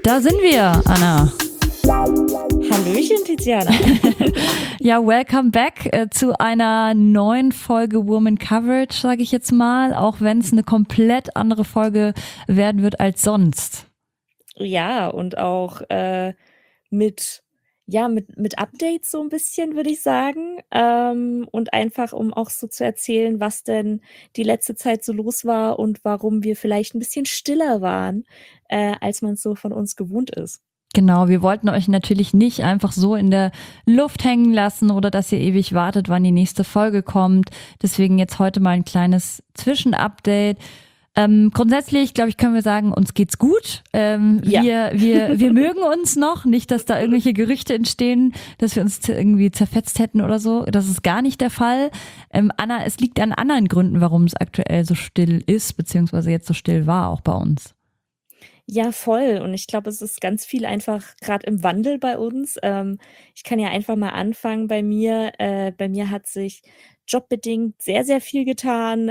Da sind wir, Anna. Hallöchen, Tiziana. Ja, welcome back zu einer neuen Folge Woman Coverage, sage ich jetzt mal, auch wenn es eine komplett andere Folge werden wird als sonst. Ja, und auch mit Updates so ein bisschen, würde ich sagen. Und einfach, um auch so zu erzählen, was denn die letzte Zeit so los war und warum wir vielleicht ein bisschen stiller waren, als man es so von uns gewohnt ist. Genau, wir wollten euch natürlich nicht einfach so in der Luft hängen lassen oder dass ihr ewig wartet, wann die nächste Folge kommt. Deswegen jetzt heute mal ein kleines Zwischenupdate. Grundsätzlich, glaube ich, können wir sagen, uns geht's gut. Ja. Wir mögen uns noch. Nicht, dass da irgendwelche Gerüchte entstehen, dass wir uns irgendwie zerfetzt hätten oder so. Das ist gar nicht der Fall. Anna, es liegt an anderen Gründen, warum es aktuell so still ist, beziehungsweise jetzt so still war, auch bei uns. Ja, voll. Und ich glaube, es ist ganz viel einfach gerade im Wandel bei uns. Ich kann ja einfach mal anfangen bei mir. Bei mir hat sich jobbedingt sehr, sehr viel getan.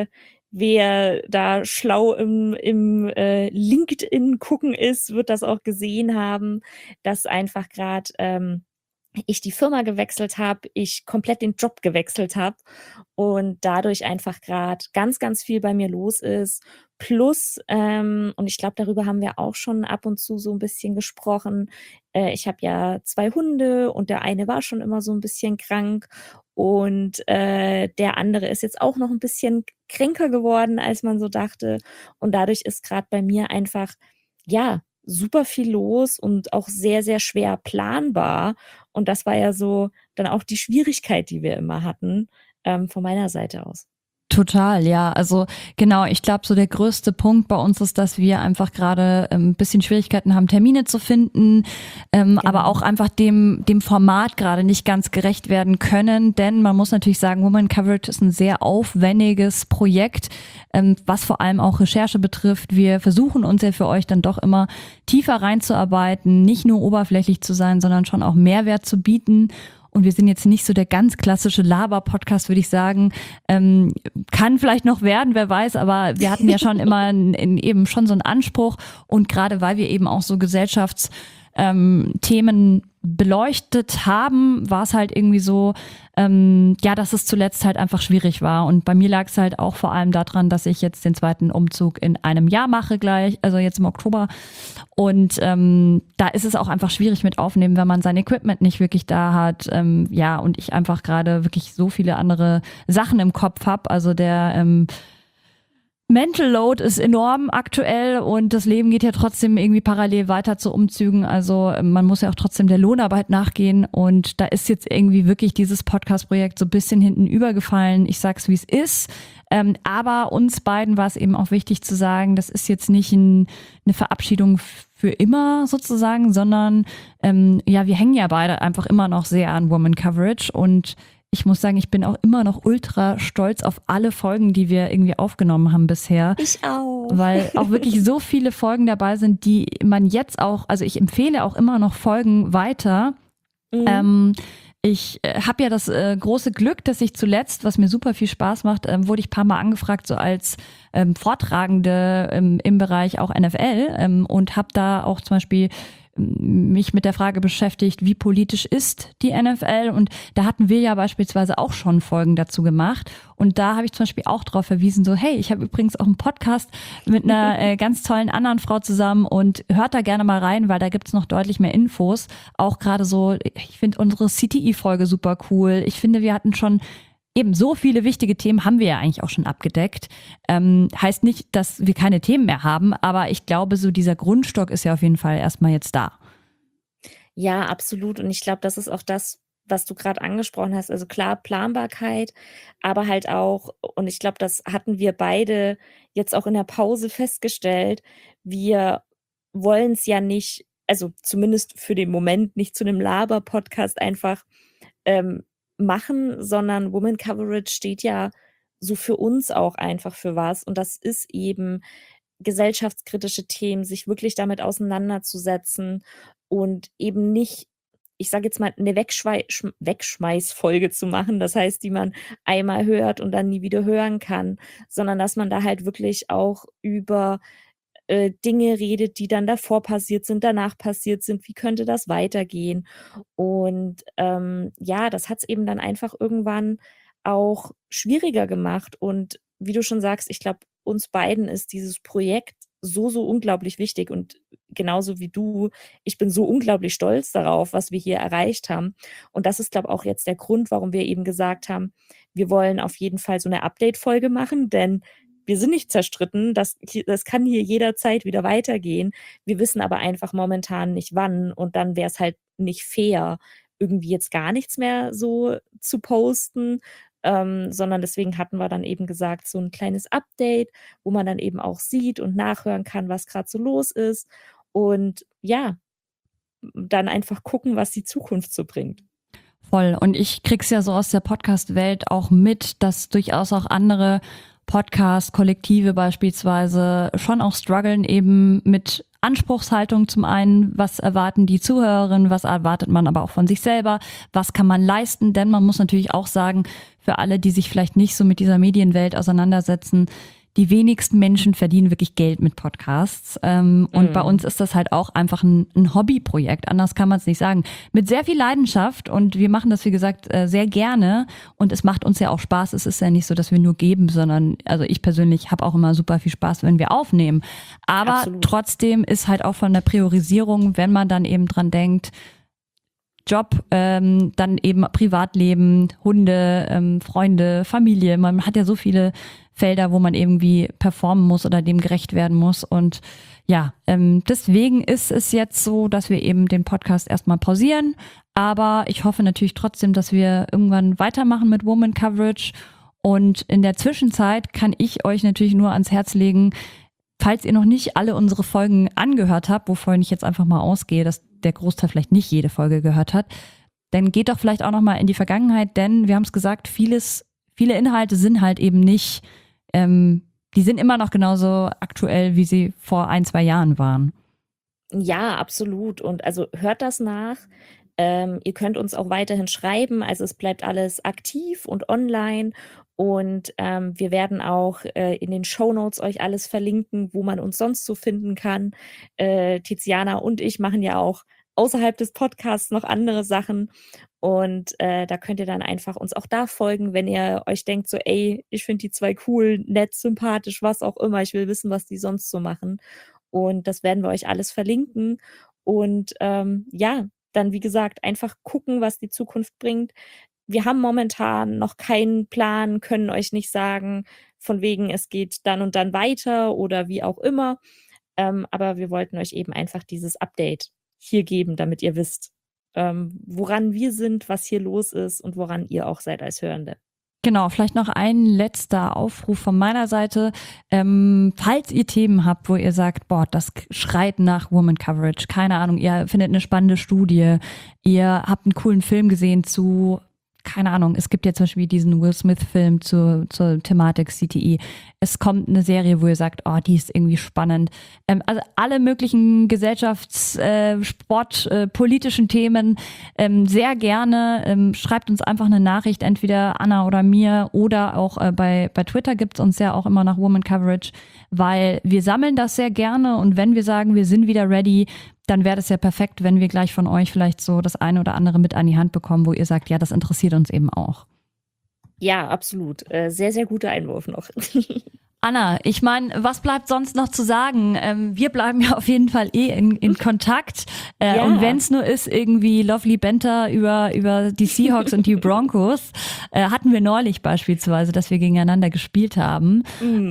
Wer da schlau im LinkedIn gucken ist, wird das auch gesehen haben, dass einfach gerade ich die Firma gewechselt habe, ich komplett den Job gewechselt habe und dadurch einfach gerade ganz, ganz viel bei mir los ist. Plus, und ich glaube, darüber haben wir auch schon ab und zu so ein bisschen gesprochen. Ich habe ja 2 Hunde und der eine war schon immer so ein bisschen krank und der andere ist jetzt auch noch ein bisschen kränker geworden, als man so dachte. Und dadurch ist gerade bei mir einfach, ja, super viel los und auch sehr, sehr schwer planbar. Und das war ja so dann auch die Schwierigkeit, die wir immer hatten, von meiner Seite aus. Total, ja. Also genau, ich glaube, so der größte Punkt bei uns ist, dass wir einfach gerade ein bisschen Schwierigkeiten haben, Termine zu finden, aber auch einfach dem Format gerade nicht ganz gerecht werden können. Denn man muss natürlich sagen, Woman Coverage ist ein sehr aufwendiges Projekt, was vor allem auch Recherche betrifft. Wir versuchen uns ja für euch dann doch immer tiefer reinzuarbeiten, nicht nur oberflächlich zu sein, sondern schon auch Mehrwert zu bieten. Und wir sind jetzt nicht so der ganz klassische Laber-Podcast, würde ich sagen. Kann vielleicht noch werden, wer weiß, aber wir hatten ja schon immer eben schon so einen Anspruch. Und gerade weil wir eben auch so Gesellschaftsthemen beleuchtet haben, war es halt irgendwie so, dass es zuletzt halt einfach schwierig war. Und bei mir lag es halt auch vor allem daran, dass ich jetzt den zweiten Umzug in einem Jahr mache gleich, also jetzt im Oktober. Und da ist es auch einfach schwierig mit Aufnehmen, wenn man sein Equipment nicht wirklich da hat. Und ich einfach gerade wirklich so viele andere Sachen im Kopf habe. Also der Mental Load ist enorm aktuell und das Leben geht ja trotzdem irgendwie parallel weiter zu Umzügen. Also man muss ja auch trotzdem der Lohnarbeit nachgehen und da ist jetzt irgendwie wirklich dieses Podcast-Projekt so ein bisschen hinten übergefallen. Ich sag's, wie es ist. Aber uns beiden war es eben auch wichtig zu sagen, das ist jetzt nicht eine Verabschiedung für immer sozusagen, sondern wir hängen ja beide einfach immer noch sehr an Woman Coverage und ich muss sagen, ich bin auch immer noch ultra stolz auf alle Folgen, die wir irgendwie aufgenommen haben bisher. Ich auch. Weil auch wirklich so viele Folgen dabei sind, die man jetzt auch, also ich empfehle auch immer noch Folgen weiter. Ich habe ja das große Glück, dass ich zuletzt, was mir super viel Spaß macht, wurde ich ein paar Mal angefragt, so als Vortragende im Bereich auch NFL und habe da auch zum Beispiel mich mit der Frage beschäftigt, wie politisch ist die NFL? Und da hatten wir ja beispielsweise auch schon Folgen dazu gemacht. Und da habe ich zum Beispiel auch darauf verwiesen, so hey, ich habe übrigens auch einen Podcast mit einer ganz tollen anderen Frau zusammen und hört da gerne mal rein, weil da gibt's noch deutlich mehr Infos. Auch gerade so, ich finde unsere CTI-Folge super cool. Ich finde, wir hatten schon eben so viele wichtige Themen haben wir ja eigentlich auch schon abgedeckt. Heißt nicht, dass wir keine Themen mehr haben, aber ich glaube, so dieser Grundstock ist ja auf jeden Fall erstmal jetzt da. Ja, absolut. Und ich glaube, das ist auch das, was du gerade angesprochen hast. Also klar, Planbarkeit, aber halt auch, und ich glaube, das hatten wir beide jetzt auch in der Pause festgestellt, wir wollen es ja nicht, also zumindest für den Moment nicht zu einem Laber-Podcast einfach ähm, machen, sondern Woman Coverage steht ja so für uns auch einfach für was. Und das ist eben gesellschaftskritische Themen, sich wirklich damit auseinanderzusetzen und eben nicht, ich sage jetzt mal, eine Wegschmeißfolge zu machen, das heißt, die man einmal hört und dann nie wieder hören kann, sondern dass man da halt wirklich auch über Dinge redet, die dann davor passiert sind, danach passiert sind. Wie könnte das weitergehen? Und, ja, das hat's eben dann einfach irgendwann auch schwieriger gemacht. Und wie du schon sagst, ich glaube, uns beiden ist dieses Projekt so, so unglaublich wichtig und genauso wie du, ich bin so unglaublich stolz darauf, was wir hier erreicht haben. Und das ist, glaube ich, auch jetzt der Grund, warum wir eben gesagt haben, wir wollen auf jeden Fall so eine Update-Folge machen, denn wir sind nicht zerstritten. Das kann hier jederzeit wieder weitergehen. Wir wissen aber einfach momentan nicht wann und dann wäre es halt nicht fair, irgendwie jetzt gar nichts mehr so zu posten, sondern deswegen hatten wir dann eben gesagt, so ein kleines Update, wo man dann eben auch sieht und nachhören kann, was gerade so los ist und ja, dann einfach gucken, was die Zukunft so bringt. Voll. Und ich krieg's ja so aus der Podcast-Welt auch mit, dass durchaus auch andere Podcast-Kollektive beispielsweise schon auch strugglen eben mit Anspruchshaltung zum einen, was erwarten die Zuhörerinnen, was erwartet man aber auch von sich selber, was kann man leisten, denn man muss natürlich auch sagen, für alle, die sich vielleicht nicht so mit dieser Medienwelt auseinandersetzen, die wenigsten Menschen verdienen wirklich Geld mit Podcasts. Und bei uns ist das halt auch einfach ein Hobbyprojekt. Anders kann man es nicht sagen. Mit sehr viel Leidenschaft und wir machen das, wie gesagt, sehr gerne. Und es macht uns ja auch Spaß. Es ist ja nicht so, dass wir nur geben, sondern also ich persönlich habe auch immer super viel Spaß, wenn wir aufnehmen. Aber Absolut. trotzdem ist halt auch von der Priorisierung, wenn man dann eben dran denkt, Job, dann eben Privatleben, Hunde, Freunde, Familie. Man hat ja so viele Felder, wo man irgendwie performen muss oder dem gerecht werden muss. Und ja, deswegen ist es jetzt so, dass wir eben den Podcast erstmal pausieren. Aber ich hoffe natürlich trotzdem, dass wir irgendwann weitermachen mit Woman Coverage. Und in der Zwischenzeit kann ich euch natürlich nur ans Herz legen, falls ihr noch nicht alle unsere Folgen angehört habt, wovon ich jetzt einfach mal ausgehe, dass der Großteil vielleicht nicht jede Folge gehört hat, dann geht doch vielleicht auch noch mal in die Vergangenheit, denn wir haben es gesagt, viele Inhalte sind halt eben nicht, die sind immer noch genauso aktuell, wie sie vor 1, 2 Jahren waren. Ja, absolut. Und also hört das nach. Ihr könnt uns auch weiterhin schreiben. Also es bleibt alles aktiv und online. Und wir werden auch in den Shownotes euch alles verlinken, wo man uns sonst so finden kann. Tiziana und ich machen ja auch außerhalb des Podcasts noch andere Sachen. Und da könnt ihr dann einfach uns auch da folgen, wenn ihr euch denkt, so, ey, ich finde die zwei cool, nett, sympathisch, was auch immer. Ich will wissen, was die sonst so machen. Und das werden wir euch alles verlinken. Und ja, dann, wie gesagt, einfach gucken, was die Zukunft bringt. Wir haben momentan noch keinen Plan, können euch nicht sagen, von wegen, es geht dann und dann weiter oder wie auch immer. Aber wir wollten euch eben einfach dieses Update hier geben, damit ihr wisst, woran wir sind, was hier los ist und woran ihr auch seid als Hörende. Genau, vielleicht noch ein letzter Aufruf von meiner Seite. Falls ihr Themen habt, wo ihr sagt, boah, das schreit nach Woman Coverage, keine Ahnung, ihr findet eine spannende Studie, ihr habt einen coolen Film gesehen zu, keine Ahnung, es gibt ja zum Beispiel diesen Will Smith-Film zur Thematik CTE. Es kommt eine Serie, wo ihr sagt, oh, die ist irgendwie spannend. Also alle möglichen Sport, politischen Themen sehr gerne. Schreibt uns einfach eine Nachricht, entweder Anna oder mir oder auch bei Twitter gibt's uns ja auch immer nach Woman Coverage, weil wir sammeln das sehr gerne und wenn wir sagen, wir sind wieder ready, dann wäre das ja perfekt, wenn wir gleich von euch vielleicht so das eine oder andere mit an die Hand bekommen, wo ihr sagt, ja, das interessiert uns eben auch. Ja, absolut. Sehr, sehr guter Einwurf noch. Anna, ich meine, was bleibt sonst noch zu sagen? Wir bleiben ja auf jeden Fall in Kontakt. Ja. Und wenn es nur ist, irgendwie Lovely Banter über die Seahawks und die Broncos, hatten wir neulich beispielsweise, dass wir gegeneinander gespielt haben.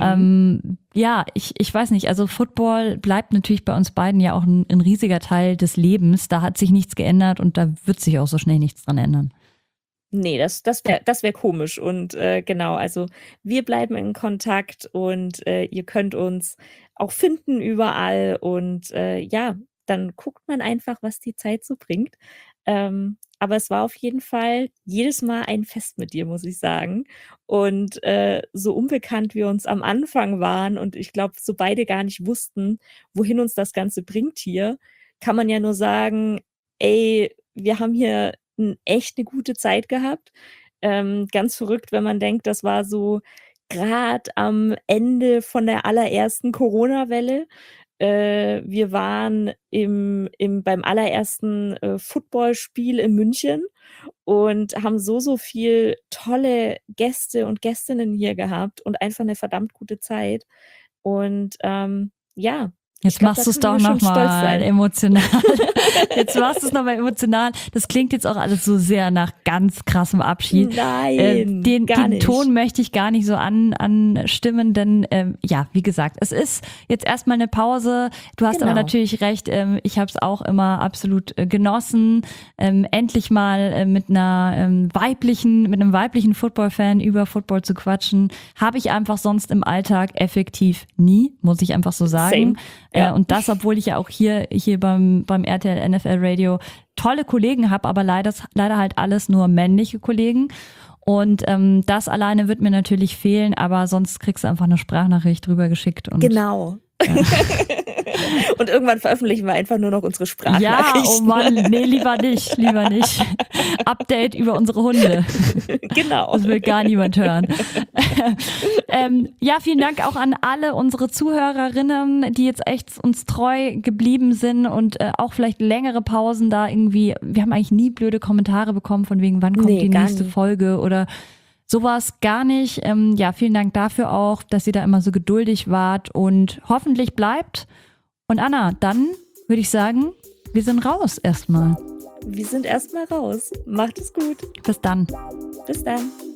Ja, ich weiß nicht, also Football bleibt natürlich bei uns beiden ja auch ein riesiger Teil des Lebens. Da hat sich nichts geändert und da wird sich auch so schnell nichts dran ändern. Nee, das wär komisch. Und genau, also wir bleiben in Kontakt und ihr könnt uns auch finden überall. Und ja, dann guckt man einfach, was die Zeit so bringt. Aber es war auf jeden Fall jedes Mal ein Fest mit dir, muss ich sagen. Und so unbekannt wir uns am Anfang waren und ich glaube, so beide gar nicht wussten, wohin uns das Ganze bringt hier, kann man ja nur sagen, ey, wir haben hier echt eine gute Zeit gehabt. Ganz verrückt, wenn man denkt, das war so gerade am Ende von der allerersten Corona-Welle. wir waren beim allerersten Footballspiel in München und haben so viel tolle Gäste und Gästinnen hier gehabt und einfach eine verdammt gute Zeit. Und ja, ich Jetzt glaube, machst da du es können doch wir schon stolz nochmal sein. emotional. Jetzt machst du es nochmal emotional. Das klingt jetzt auch alles so sehr nach ganz krassem Abschied. Nein, Den gar nicht. Ton möchte ich gar nicht so anstimmen, denn ja, wie gesagt, es ist jetzt erstmal eine Pause. Du hast aber Genau. natürlich recht, ich habe es auch immer absolut genossen, endlich mal mit einem weiblichen Football-Fan über Football zu quatschen. Habe ich einfach sonst im Alltag effektiv nie, muss ich einfach so sagen. Same. Ja. Und das, obwohl ich ja auch hier beim RTL NFL Radio tolle Kollegen habe, aber leider halt alles nur männliche Kollegen. Und das alleine wird mir natürlich fehlen, aber sonst kriegst du einfach eine Sprachnachricht drüber geschickt. Und, Genau. Ja. Und irgendwann veröffentlichen wir einfach nur noch unsere Ja, Sprachnachrichten. oh Mann, nee, lieber nicht. Update über unsere Hunde. Genau. Das will gar niemand hören. Ja, vielen Dank auch an alle unsere Zuhörerinnen, die jetzt echt uns treu geblieben sind und auch vielleicht längere Pausen da irgendwie. Wir haben eigentlich nie blöde Kommentare bekommen von wegen, wann kommt Nee, die gar nächste nie. Folge oder sowas gar nicht. Ja, vielen Dank dafür auch, dass ihr da immer so geduldig wart und hoffentlich bleibt. Und Anna, dann würde ich sagen, wir sind raus erstmal. Wir sind erstmal raus. Macht es gut. Bis dann. Bis dann.